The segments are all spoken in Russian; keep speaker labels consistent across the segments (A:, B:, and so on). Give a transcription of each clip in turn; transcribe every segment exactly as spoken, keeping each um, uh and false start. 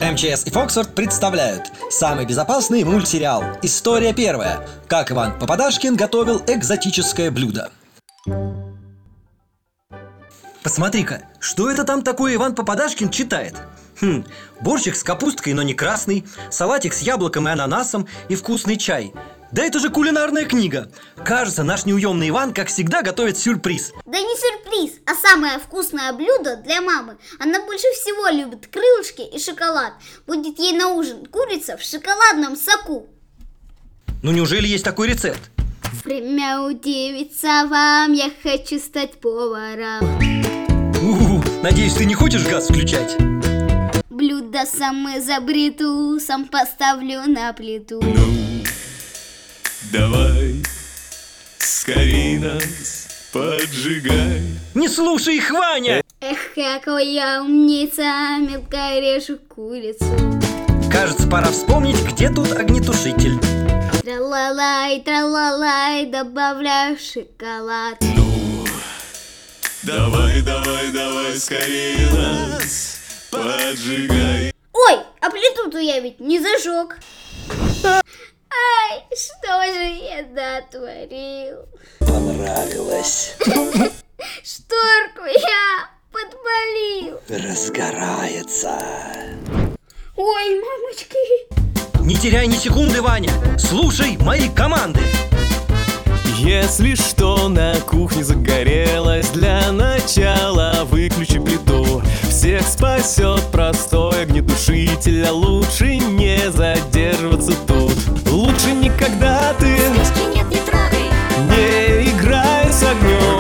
A: эм че эс и Фоксфорд представляют самый безопасный мультсериал. История первая. Как Иван Попадашкин готовил экзотическое блюдо. Посмотри-ка, что это там такое Иван Попадашкин читает? Хм, борщик с капусткой, но не красный, салатик с яблоком и ананасом и вкусный чай. Да это же кулинарная книга. Кажется, наш неуемный Иван, как всегда, готовит сюрприз.
B: Да не сюрприз, а самое вкусное блюдо для мамы. Она больше всего любит крылышки и шоколад. Будет ей на ужин курица в шоколадном соку.
A: Ну неужели есть такой рецепт?
B: Время удивиться вам, я хочу стать поваром.
A: У-у-у, надеюсь, ты не хочешь газ включать?
B: Блюдо сам изобрету, сам поставлю на плиту.
C: Ну, давай, скорей нас поджигай.
A: Не слушай их, Ваня!
B: Эх, какой я умница, мелко режу курицу.
A: Кажется, пора вспомнить, где тут огнетушитель.
B: Тра-ла-лай, тра-ла-лай, добавляю шоколад.
C: Ну, давай, давай, давай, скорее нас поджигай.
B: Ой, а плиту-то я ведь не зажег. Ай, что же я натворил?
A: Понравилось.
B: Шторку я подпалил.
A: Разгорается.
B: Ой, мамочки.
A: Не теряй ни секунды, Ваня. Слушай мои команды.
C: Если что на кухне загорелось, для начала выключи плиту. Всех спасет простой огнетушитель, а лучше не задерживаться тут. Лучше никогда ты
B: Нет, не трогай.
C: не играй с огнем.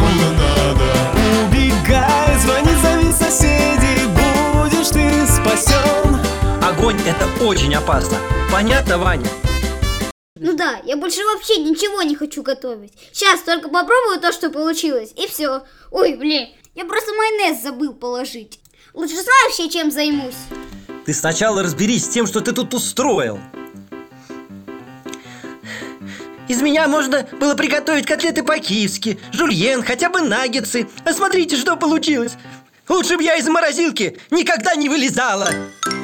C: Убегай, звони, зови соседей, будешь ты спасен.
A: Огонь — это очень опасно. Понятно, Ваня?
B: Ну да, я больше вообще ничего не хочу готовить. Сейчас только попробую то, что получилось, и все. Ой, блин, я просто майонез забыл положить. Лучше знаешь, чем займусь.
A: Ты сначала разберись с тем, что ты тут устроил. Из меня можно было приготовить котлеты по-киевски, жульен, хотя бы наггетсы. А смотрите, что получилось. Лучше бы я из морозилки никогда не вылезала.